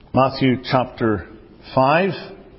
Matthew chapter 5.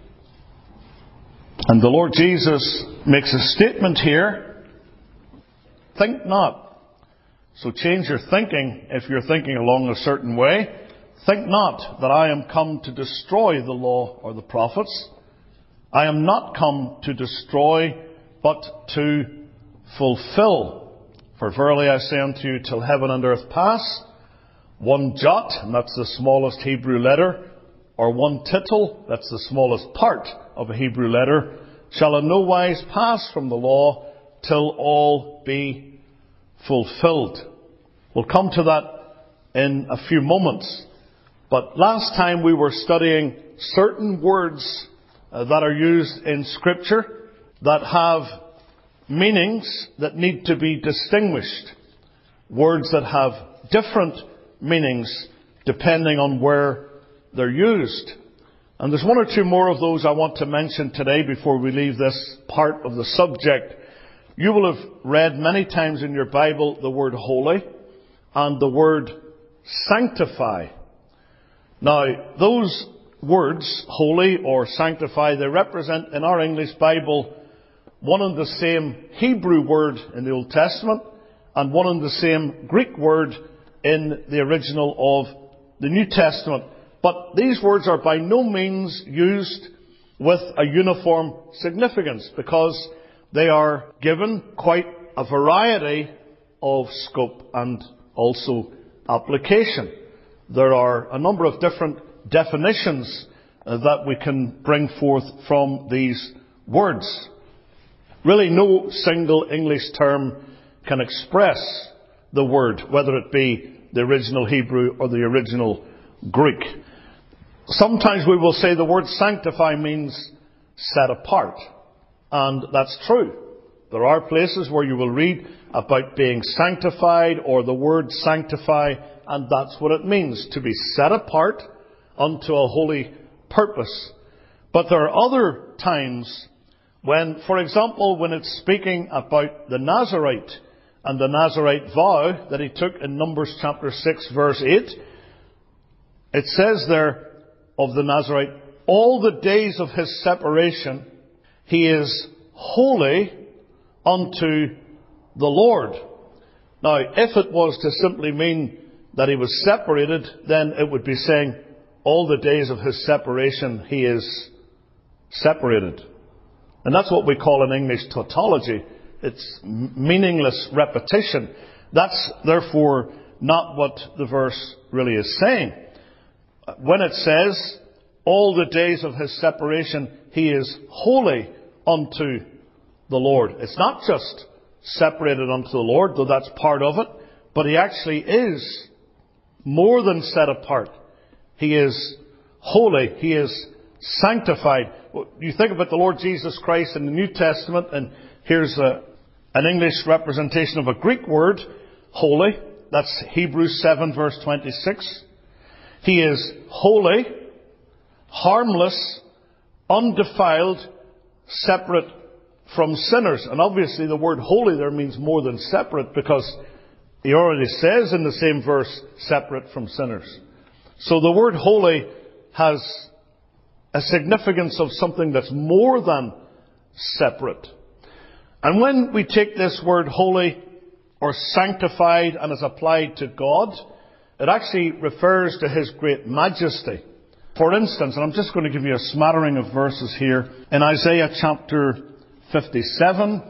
And the Lord Jesus makes a statement here. Think not. So change your thinking if you're thinking along a certain way. Think not that I am come to destroy the law or the prophets. I am not come to destroy, but to fulfill. For verily I say unto you, till heaven and earth pass, one jot, and that's the smallest Hebrew letter, or one tittle, that's the smallest part of a Hebrew letter, shall in no wise pass from the law till all be fulfilled. We'll come to that in a few moments. But last time we were studying certain words that are used in Scripture that have meanings that need to be distinguished. Words that have different meanings depending on where they're used. And there's one or two more of those I want to mention today before we leave this part of the subject. You will have read many times in your Bible the word holy and the word sanctify. Now, those words, holy or sanctify, they represent in our English Bible one and the same Hebrew word in the Old Testament and one and the same Greek word in the original of the New Testament. But these words are by no means used with a uniform significance because they are given quite a variety of scope and also application. There are a number of different definitions that we can bring forth from these words. Really, no single English term can express the word, whether it be the original Hebrew or the original Greek. Sometimes we will say the word sanctify means set apart. And that's true. There are places where you will read about being sanctified or the word sanctify, and that's what it means, to be set apart unto a holy purpose. But there are other times when, for example, when it's speaking about the Nazarite and the Nazarite vow that he took in Numbers chapter 6 verse 8, it says there of the Nazarite, all the days of his separation he is holy unto the Lord. Now, if it was to simply mean that he was separated, then it would be saying all the days of his separation he is separated. And that's what we call in English tautology. It's meaningless repetition. That's therefore not what the verse really is saying. When it says, all the days of his separation he is holy unto the Lord. It's not just separated unto the Lord, though that's part of it, but he actually is more than set apart. He is holy. He is sanctified. You think about the Lord Jesus Christ in the New Testament, and here's an English representation of a Greek word, holy. That's Hebrews 7 verse 26. He is holy, harmless, undefiled, separate from sinners. And obviously the word holy there means more than separate, because he already says in the same verse, separate from sinners. So the word holy has a significance of something that's more than separate. And when we take this word holy or sanctified and is applied to God, it actually refers to his great majesty. For instance, and I'm just going to give you a smattering of verses here, in Isaiah chapter 57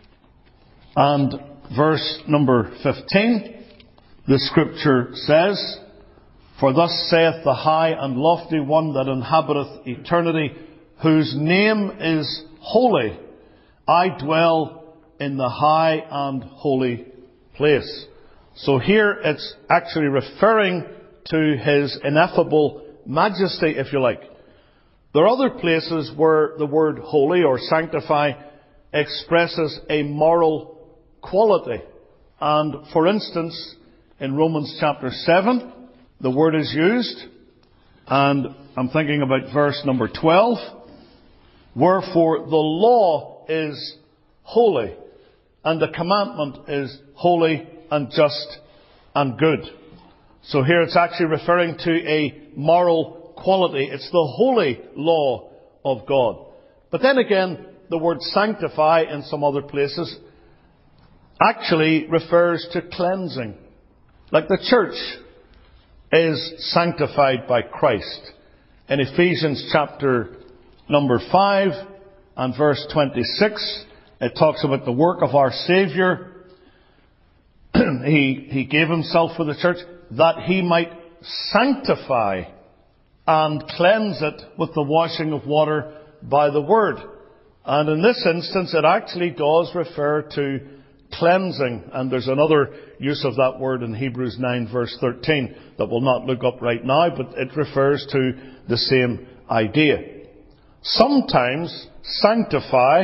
and verse number 15, the scripture says, for thus saith the high and lofty one that inhabiteth eternity, whose name is holy. I dwell in the high and holy place. So here it's actually referring to his ineffable majesty, if you like. There are other places where the word holy or sanctify expresses a moral quality. And for instance, in Romans chapter 7, the word is used, and I'm thinking about verse number 12. Wherefore the law is holy, and the commandment is holy and just and good. So here it's actually referring to a moral quality. It's the holy law of God. But then again, the word sanctify in some other places actually refers to cleansing. Like the church is sanctified by Christ. In Ephesians chapter number 5 and verse 26, it talks about the work of our Saviour. He gave himself for the church that he might sanctify and cleanse it with the washing of water by the word. And in this instance, it actually does refer to cleansing. And there's another use of that word in Hebrews 9 verse 13 that we'll not look up right now, but it refers to the same idea. Sometimes sanctify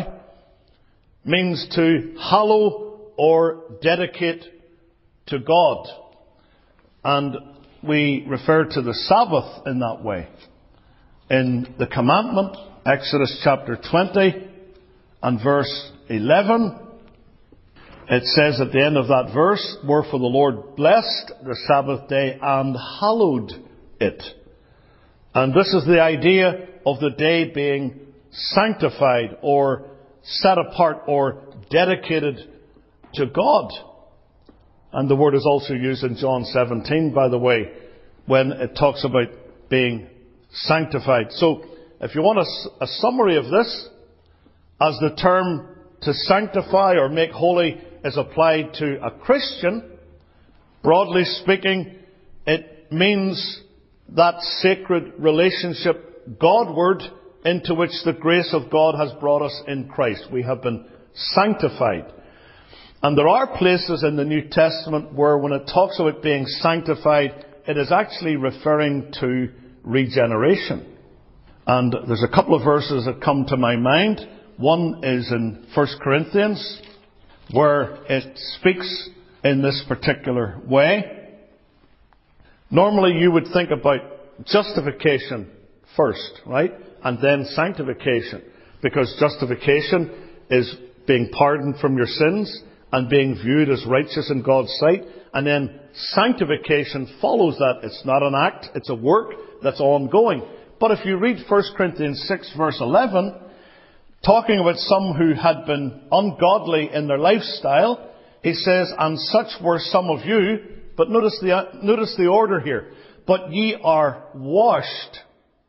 means to hallow or dedicate to God. And we refer to the Sabbath in that way. In the commandment, Exodus chapter 20 and verse 11, it says at the end of that verse, "Wherefore the Lord blessed the Sabbath day and hallowed it." And this is the idea of the day being sanctified or set apart or dedicated to God. And the word is also used in John 17, by the way, when it talks about being sanctified. So, if you want a summary of this, as the term to sanctify or make holy is applied to a Christian, broadly speaking, it means that sacred relationship Godward into which the grace of God has brought us in Christ. We have been sanctified. And there are places in the New Testament where when it talks about being sanctified, it is actually referring to regeneration. And there's a couple of verses that come to my mind. One is in 1 Corinthians, where it speaks in this particular way. Normally you would think about justification first, right? And then sanctification. Because justification is being pardoned from your sins and being viewed as righteous in God's sight. And then sanctification follows that. It's not an act, it's a work that's ongoing. But if you read 1 Corinthians 6 verse 11, talking about some who had been ungodly in their lifestyle, he says, "And such were some of you," but notice the order here. "But ye are washed,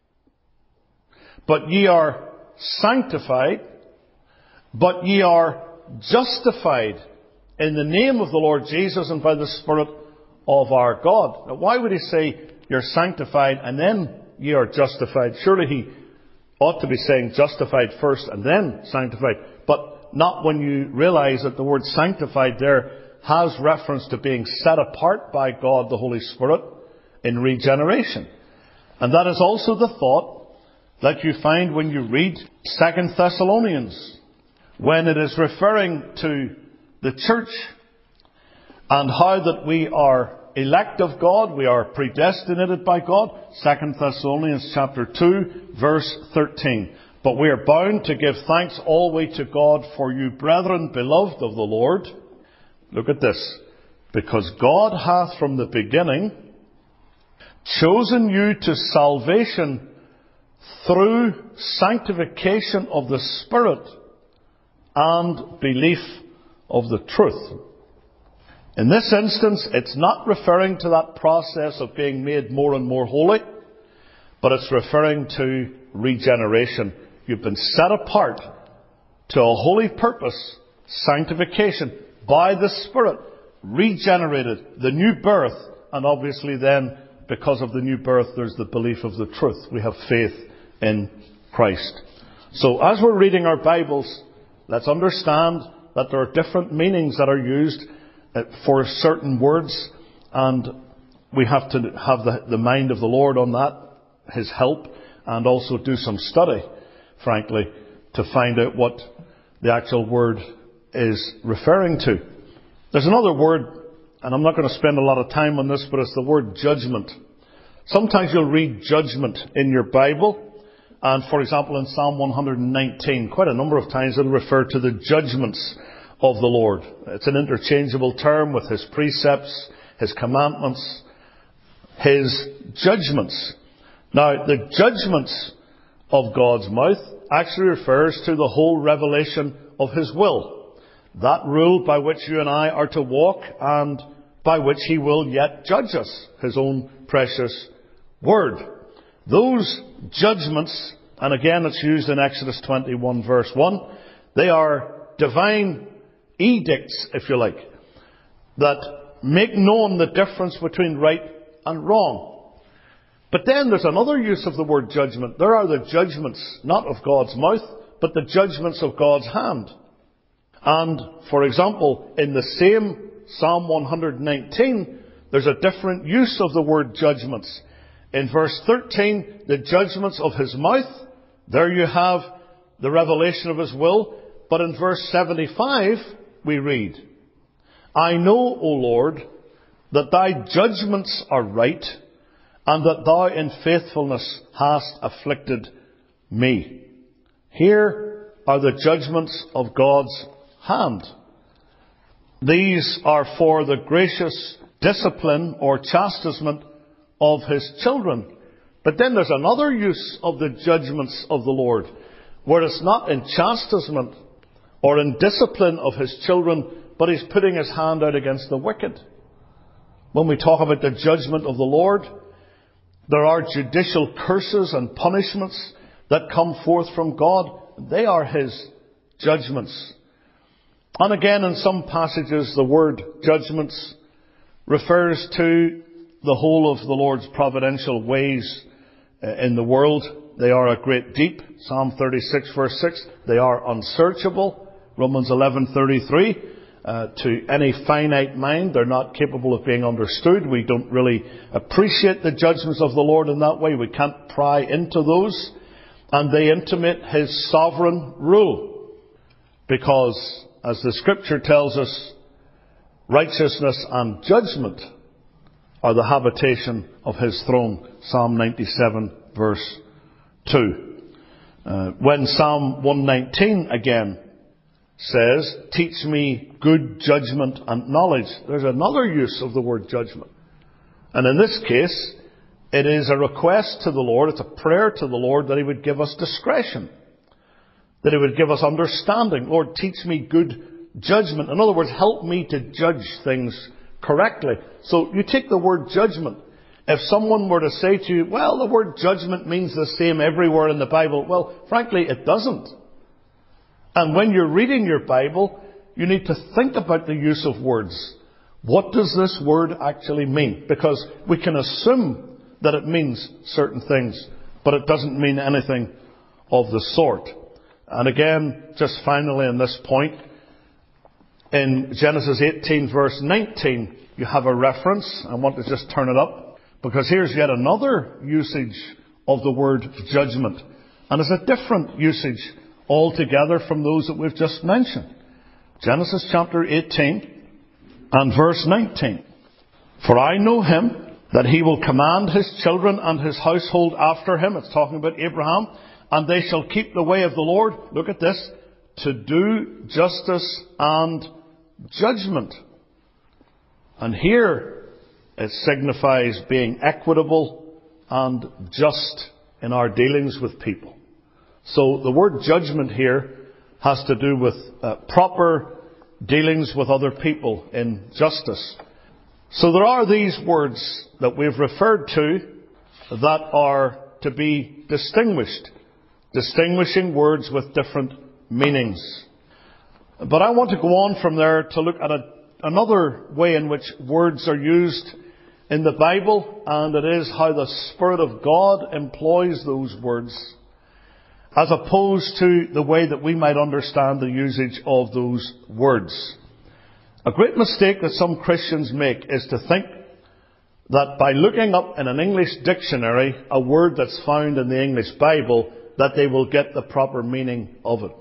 but ye are sanctified, but ye are justified in the name of the Lord Jesus and by the Spirit of our God." Now, why would he say you're sanctified and then ye are justified? Surely he ought to be saying justified first and then sanctified. But not when you realize that the word sanctified there has reference to being set apart by God the Holy Spirit in regeneration. And that is also the thought that you find when you read 2 Thessalonians, when it is referring to the church and how that we are elect of God, we are predestinated by God. 2 Thessalonians chapter 2 verse 13. "But we are bound to give thanks always to God for you, brethren, beloved of the Lord." Look at this. "Because God hath from the beginning chosen you to salvation through sanctification of the Spirit and belief of the truth." In this instance, it's not referring to that process of being made more and more holy, but it's referring to regeneration. You've been set apart to a holy purpose, sanctification, by the Spirit, regenerated, the new birth, and obviously then, because of the new birth, there's the belief of the truth. We have faith in Christ. So as we're reading our Bibles, let's understand that there are different meanings that are used for certain words, and we have to have the mind of the Lord on that, His help, and also do some study, frankly, to find out what the actual word is referring to. There's another word, and I'm not going to spend a lot of time on this, but it's the word judgment. Sometimes you'll read judgment in your Bible, and for example in Psalm 119, quite a number of times it'll refer to the judgments of the Lord. It's an interchangeable term with His precepts, His commandments, His judgments. Now, the judgments of God's mouth actually refers to the whole revelation of His will. That rule by which you and I are to walk and by which He will yet judge us. His own precious word. Those judgments, and again it's used in Exodus 21 verse 1, they are divine edicts, if you like, that make known the difference between right and wrong. But then there's another use of the word judgment. There are the judgments, not of God's mouth, but the judgments of God's hand. And, for example, in the same Psalm 119, there's a different use of the word judgments. In verse 13, the judgments of His mouth, there you have the revelation of His will. But in verse 75, we read, I know, O Lord, that Thy judgments are right, and that Thou in faithfulness hast afflicted me. Here are the judgments of God's hand. These are for the gracious discipline or chastisement of His children. But then there's another use of the judgments of the Lord, where it's not in chastisement or in discipline of His children, but He's putting His hand out against the wicked. When we talk about the judgment of the Lord, there are judicial curses and punishments that come forth from God. They are His judgments. And again, in some passages, the word judgments refers to the whole of the Lord's providential ways in the world. They are a great deep. Psalm 36 verse 6. They are unsearchable. Romans 11:33. To any finite mind, they're not capable of being understood. We don't really appreciate the judgments of the Lord in that way. We can't pry into those. And they intimate His sovereign rule. Because, as the Scripture tells us, righteousness and judgment are the habitation of His throne. Psalm 97 verse 2. When Psalm 119 again says, teach me good judgment and knowledge, there's another use of the word judgment. And in this case, it is a request to the Lord, it's a prayer to the Lord that He would give us discretion, that He would give us understanding. Lord, teach me good judgment. In other words, help me to judge things correctly. So you take the word judgment. If someone were to say to you, well, the word judgment means the same everywhere in the Bible, well, frankly, it doesn't. And when you're reading your Bible, you need to think about the use of words. What does this word actually mean? Because we can assume that it means certain things, but it doesn't mean anything of the sort. And again, just finally on this point, in Genesis 18 verse 19, you have a reference. I want to just turn it up, because here's yet another usage of the word judgment. And it's a different usage altogether from those that we've just mentioned. Genesis chapter 18 and verse 19. For I know Him, that He will command His children and His household after Him. It's talking about Abraham. And they shall keep the way of the Lord. Look at this. To do justice and judgment. And here it signifies being equitable and just in our dealings with people. So the word judgment here has to do with proper dealings with other people in justice. So there are these words that we've referred to that are to be distinguished. Distinguishing words with different meanings. But I want to go on from there to look at another way in which words are used in the Bible, and it is how the Spirit of God employs those words, as opposed to the way that we might understand the usage of those words. A great mistake that some Christians make is to think that by looking up in an English dictionary a word that's found in the English Bible, that they will get the proper meaning of it.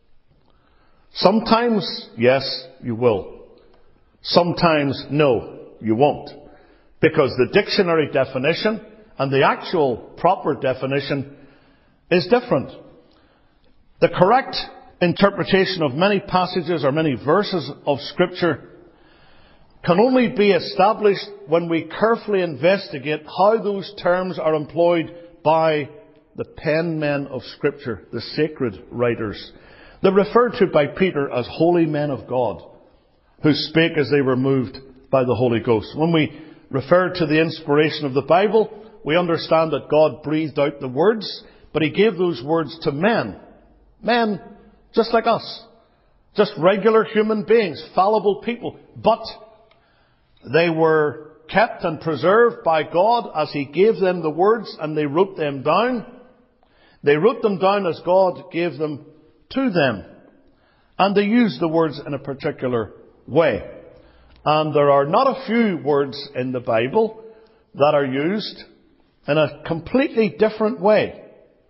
Sometimes, yes, you will. Sometimes, no, you won't. Because the dictionary definition and the actual proper definition is different. The correct interpretation of many passages or many verses of Scripture can only be established when we carefully investigate how those terms are employed by the penmen of Scripture, the sacred writers. They're referred to by Peter as holy men of God, who spake as they were moved by the Holy Ghost. When we refer to the inspiration of the Bible, we understand that God breathed out the words, but He gave those words to men. Men just like us. Just regular human beings, fallible people. But they were kept and preserved by God as He gave them the words, and they wrote them down. They wrote them down as God gave them to them. And they used the words in a particular way. And there are not a few words in the Bible that are used in a completely different way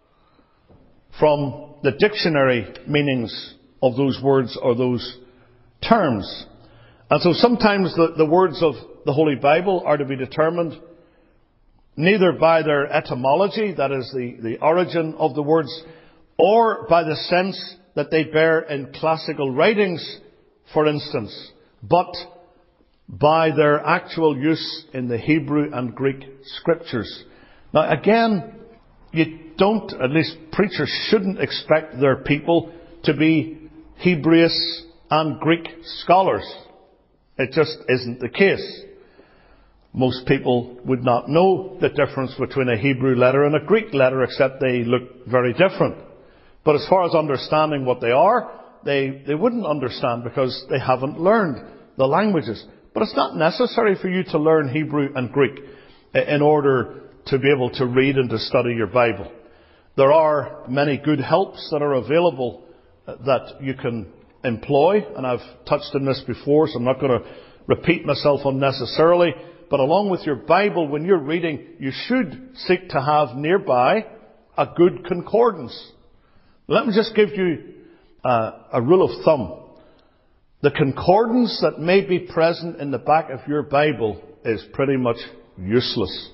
from the dictionary meanings of those words or those terms. And so sometimes the words of the Holy Bible are to be determined neither by their etymology, that is the origin of the words, or by the sense that they bear in classical writings, for instance, but by their actual use in the Hebrew and Greek Scriptures. Now again, you don't, at least preachers shouldn't expect their people to be Hebrews and Greek scholars. It just isn't the case. Most people would not know the difference between a Hebrew letter and a Greek letter, except they look very different. But as far as understanding what they are, they wouldn't understand because they haven't learned the languages. But it's not necessary for you to learn Hebrew and Greek in order to be able to read and to study your Bible. There are many good helps that are available that you can employ, and I've touched on this before, so I'm not going to repeat myself unnecessarily. But along with your Bible, when you're reading, you should seek to have nearby a good concordance. Let me just give you a rule of thumb. The concordance that may be present in the back of your Bible is pretty much useless.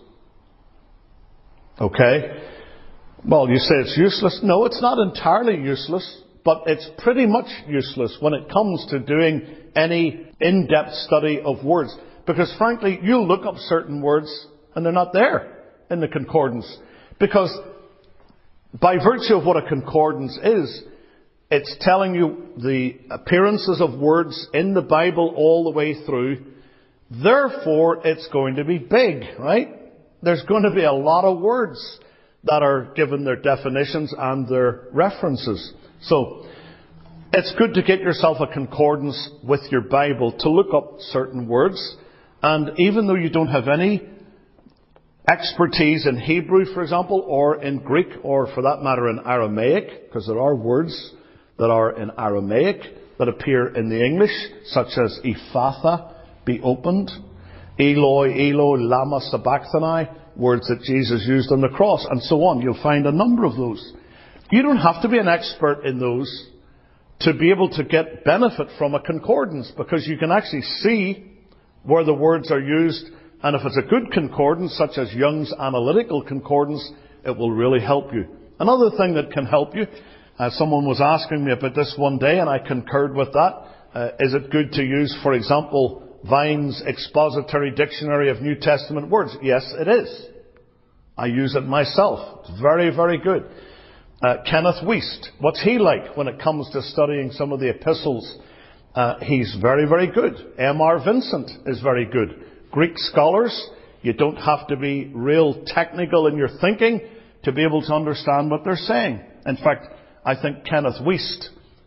Okay? Well, you say it's useless. No, it's not entirely useless, but it's pretty much useless when it comes to doing any in-depth study of words. Because frankly, you'll look up certain words and they're not there in the concordance. Because by virtue of what a concordance is, it's telling you the appearances of words in the Bible all the way through. Therefore, it's going to be big, right? There's going to be a lot of words that are given their definitions and their references. So, it's good to get yourself a concordance with your Bible to look up certain words. And even though you don't have any expertise in Hebrew, for example, or in Greek, or for that matter in Aramaic, because there are words that are in Aramaic that appear in the English, such as Ephatha, be opened, Eloi, Eloi, lama sabachthani, words that Jesus used on the cross, and so on. You'll find a number of those. You don't have to be an expert in those to be able to get benefit from a concordance, because you can actually see where the words are used, and if it's a good concordance, such as Young's Analytical Concordance, it will really help you. Another thing that can help you, someone was asking me about this one day, and I concurred with that. Is it good to use, for example, Vine's Expository Dictionary of New Testament Words? Yes, it is. I use it myself. It's very, very good. Kenneth Wuest, what's he like when it comes to studying some of the epistles? He's very, very good. M.R. Vincent is very good. Greek scholars, you don't have to be real technical in your thinking to be able to understand what they're saying. In fact, I think Kenneth Wuest,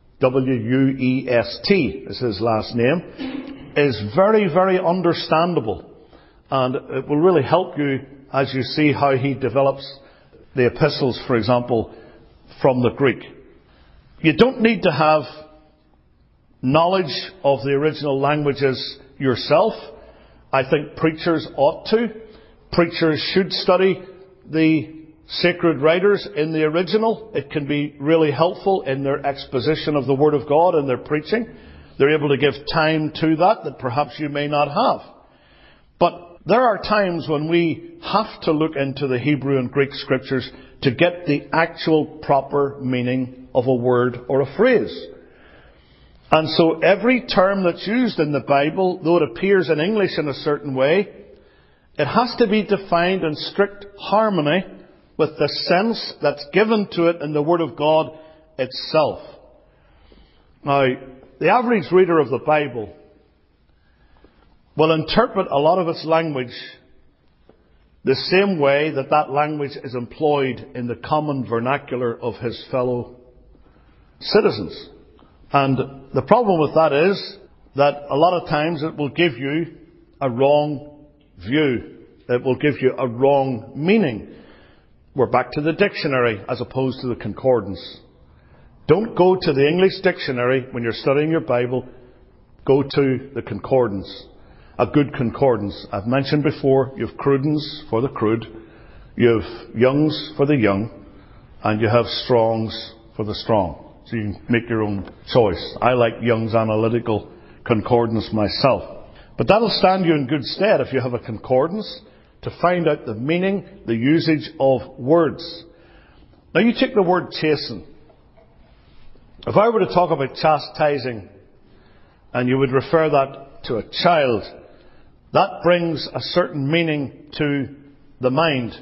W-U-E-S-T is his last name, is very, very understandable. And it will really help you as you see how he develops the epistles, for example, from the Greek. You don't need to have knowledge of the original languages yourself. I think preachers ought to. Preachers should study the sacred writers in the original. It can be really helpful in their exposition of the Word of God and their preaching. They're able to give time to that perhaps you may not have. But there are times when we have to look into the Hebrew and Greek Scriptures to get the actual proper meaning of a word or a phrase. And so every term that's used in the Bible, though it appears in English in a certain way, it has to be defined in strict harmony with the sense that's given to it in the Word of God itself. Now, the average reader of the Bible will interpret a lot of its language the same way that that language is employed in the common vernacular of his fellow citizens. And the problem with that is that a lot of times it will give you a wrong view. It will give you a wrong meaning. We're back to the dictionary as opposed to the concordance. Don't go to the English dictionary when you're studying your Bible. Go to the concordance. A good concordance. I've mentioned before, you have Crudens for the crude, you have Young's for the young, and you have Strong's for the strong. So you can make your own choice. I like Young's Analytical Concordance myself. But that'll stand you in good stead if you have a concordance to find out the meaning, the usage of words. Now you take the word chasten. If I were to talk about chastising, and you would refer that to a child, that brings a certain meaning to the mind.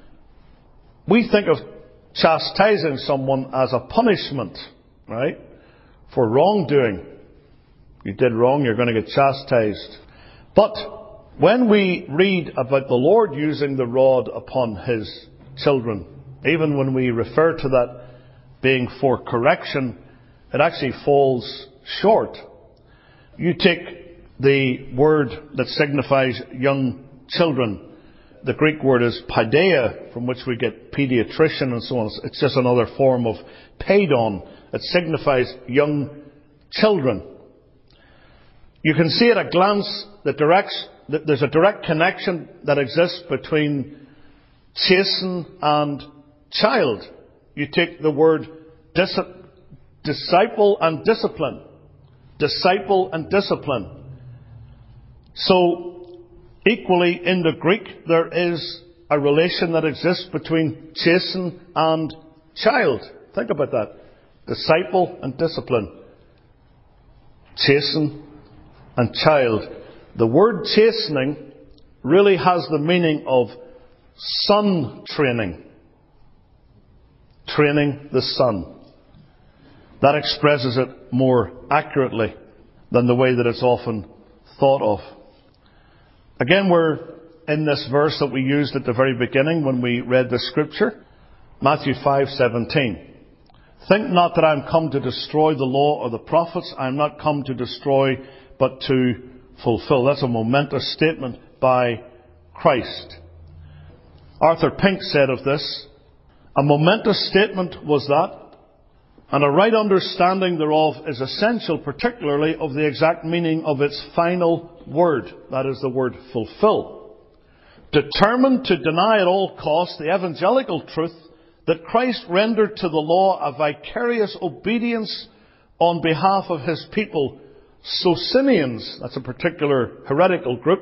We think of chastising someone as a punishment, right? For wrongdoing. You did wrong, you're going to get chastised. But when we read about the Lord using the rod upon His children, even when we refer to that being for correction, it actually falls short. You take the word that signifies young children. The Greek word is paideia, from which we get pediatrician and so on. It's just another form of paidon. It signifies young children. You can see at a glance that there's a direct connection that exists between chasten and child. You take the word disciple and discipline. Disciple and discipline. So, equally in the Greek, there is a relation that exists between chasten and child. Think about that. Disciple and discipline. Chasten and child. The word chastening really has the meaning of son training. Training the son. That expresses it more accurately than the way that it's often thought of. Again, we're in this verse that we used at the very beginning when we read the scripture. Matthew 5:17. Think not that I am come to destroy the law or the prophets. I am not come to destroy, but to fulfill. That's a momentous statement by Christ. Arthur Pink said of this, a momentous statement was that, and a right understanding thereof is essential, particularly of the exact meaning of its final word. That is the word fulfill. Determined to deny at all costs the evangelical truth that Christ rendered to the law a vicarious obedience on behalf of His people. Socinians, that's a particular heretical group,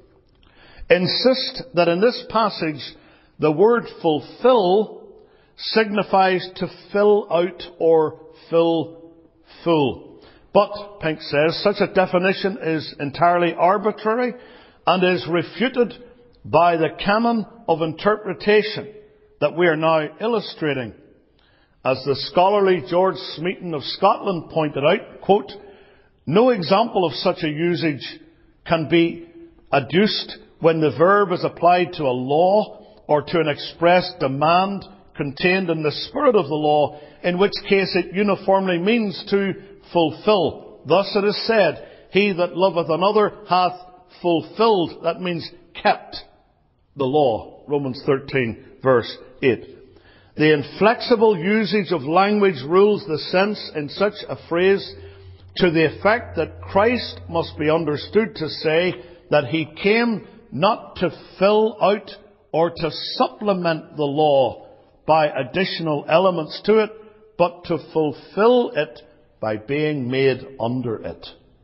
insist that in this passage the word fulfill signifies to fill out or fill full. But, Pink says, such a definition is entirely arbitrary and is refuted by the canon of interpretation that we are now illustrating. As the scholarly George Smeaton of Scotland pointed out, quote, no example of such a usage can be adduced when the verb is applied to a law or to an express demand contained in the spirit of the law, in which case it uniformly means to fulfill. Thus it is said, he that loveth another hath fulfilled, that means kept, the law. Romans 13 verse 8. The inflexible usage of language rules the sense in such a phrase to the effect that Christ must be understood to say that He came not to fill out or to supplement the law by additional elements to it, but to fulfill it by being made under it.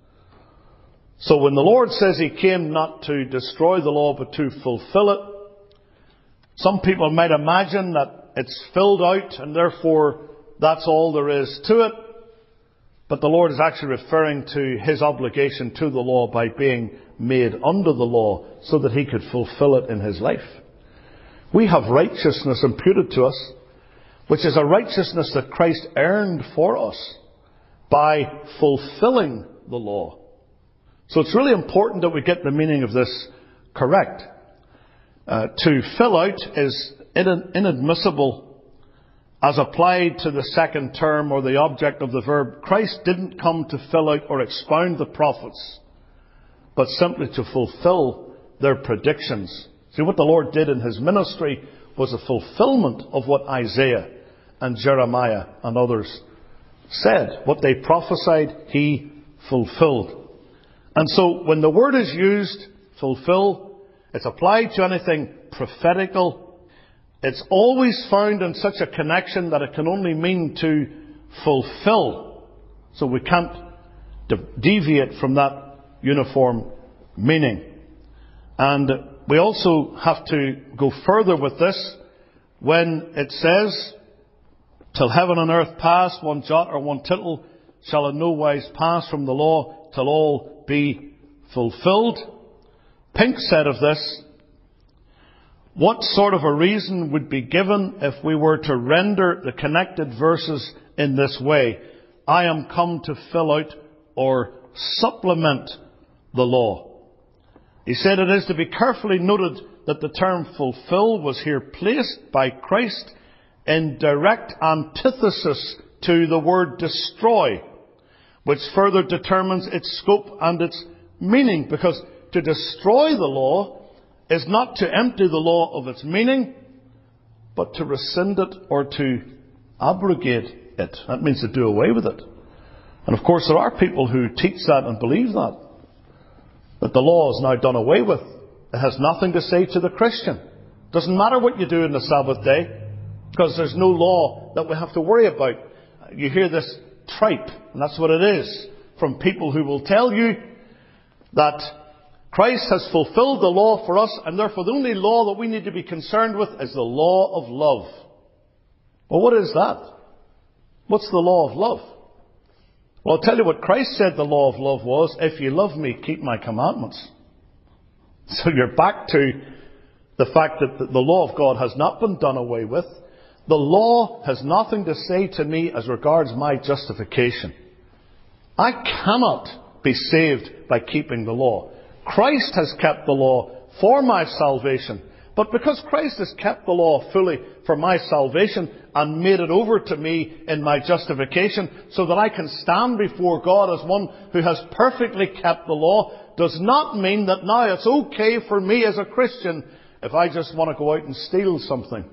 So when the Lord says He came not to destroy the law, but to fulfill it, some people might imagine that it's filled out and therefore that's all there is to it. But the Lord is actually referring to His obligation to the law by being made under the law so that He could fulfill it in His life. We have righteousness imputed to us, which is a righteousness that Christ earned for us by fulfilling the law. So it's really important that we get the meaning of this correct. To fill out is inadmissible as applied to the second term or the object of the verb. Christ didn't come to fill out or expound the prophets, but simply to fulfill their predictions. See, what the Lord did in His ministry was a fulfillment of what Isaiah and Jeremiah and others said. What they prophesied, He fulfilled. And so when the word is used, fulfill, it's applied to anything prophetical. It's always found in such a connection that it can only mean to fulfill. So we can't deviate from that uniform meaning. And we also have to go further with this when it says, till heaven and earth pass, one jot or one tittle shall in no wise pass from the law till all be fulfilled. Pink said of this, what sort of a reason would be given if we were to render the connected verses in this way? I am come to fill out or supplement the law. He said it is to be carefully noted that the term fulfill was here placed by Christ in direct antithesis to the word destroy, which further determines its scope and its meaning, because to destroy the law is not to empty the law of its meaning, but to rescind it or to abrogate it. That means to do away with it. And of course there are people who teach that and believe that the law is now done away with. It has nothing to say to the Christian. It doesn't matter what you do in the Sabbath day, because there's no law that we have to worry about. You hear this tripe, and that's what it is, from people who will tell you that Christ has fulfilled the law for us, and therefore the only law that we need to be concerned with is the law of love. Well, what is that? What's the law of love? Well, I'll tell you what Christ said the law of love was: if you love me, keep my commandments. So you're back to the fact that the law of God has not been done away with. The law has nothing to say to me as regards my justification. I cannot be saved by keeping the law. Christ has kept the law for my salvation. But because Christ has kept the law fully for my salvation and made it over to me in my justification so that I can stand before God as one who has perfectly kept the law, does not mean that now it's okay for me as a Christian if I just want to go out and steal something.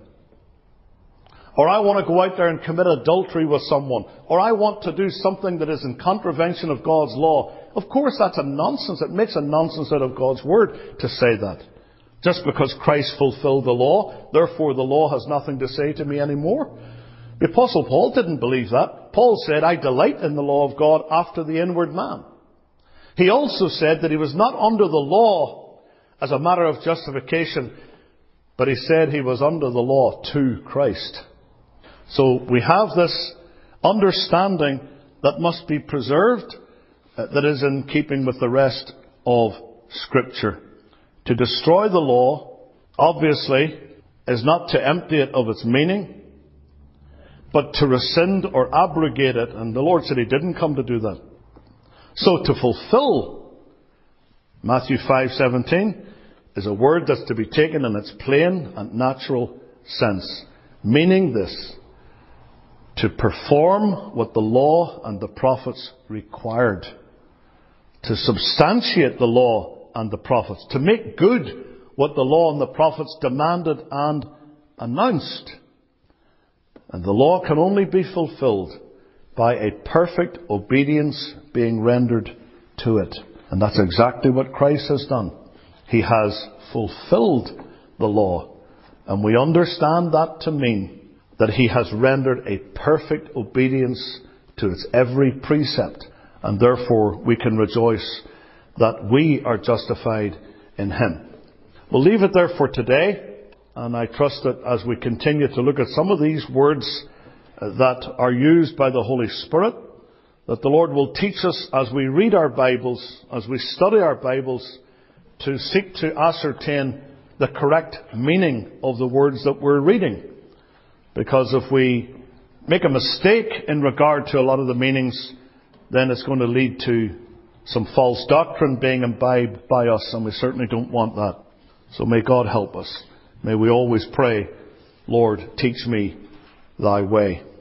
Or I want to go out there and commit adultery with someone. Or I want to do something that is in contravention of God's law. Of course that's a nonsense. It makes a nonsense out of God's word to say that. Just because Christ fulfilled the law, therefore the law has nothing to say to me anymore. The Apostle Paul didn't believe that. Paul said, I delight in the law of God after the inward man. He also said that he was not under the law as a matter of justification, but he said he was under the law to Christ. So we have this understanding that must be preserved, that is in keeping with the rest of Scripture. To destroy the law, obviously, is not to empty it of its meaning, but to rescind or abrogate it. And the Lord said He didn't come to do that. So to fulfill, Matthew 5:17, is a word that's to be taken in its plain and natural sense. Meaning this: to perform what the law and the prophets required. To substantiate the law and the prophets. To make good what the law and the prophets demanded and announced. And the law can only be fulfilled by a perfect obedience being rendered to it. And that's exactly what Christ has done. He has fulfilled the law. And we understand that to mean that He has rendered a perfect obedience to its every precept. And therefore we can rejoice that we are justified in Him. We'll leave it there for today. And I trust that as we continue to look at some of these words that are used by the Holy Spirit, that the Lord will teach us as we read our Bibles, as we study our Bibles, to seek to ascertain the correct meaning of the words that we're reading. Because if we make a mistake in regard to a lot of the meanings, then it's going to lead to some false doctrine being imbibed by us, and we certainly don't want that. So may God help us. May we always pray, Lord, teach me thy way.